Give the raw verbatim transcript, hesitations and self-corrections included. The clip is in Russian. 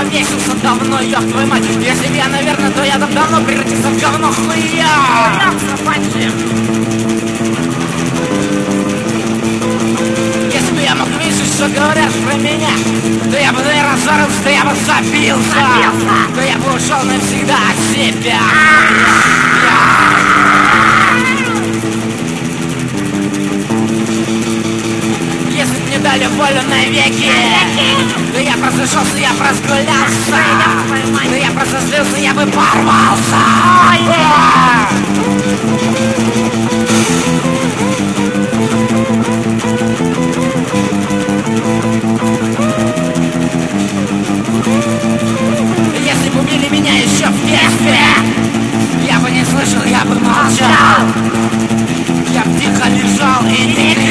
повесился давно, ёб твою мать. Если б я, наверное, то я там давно превратился в говно хуя. Если бы я мог видеть, что говорят про меня, то я бы, наверное, зарылся, то я бы забился, то я бы ушел навсегда от себя. Если бы мне дали волю навеки, то я просто шелся, я просгулялся, то я просто слился, я бы порвался. Если бы убили меня еще в детстве, я бы не слышал, я бы молчал, я бы тихо лежал и не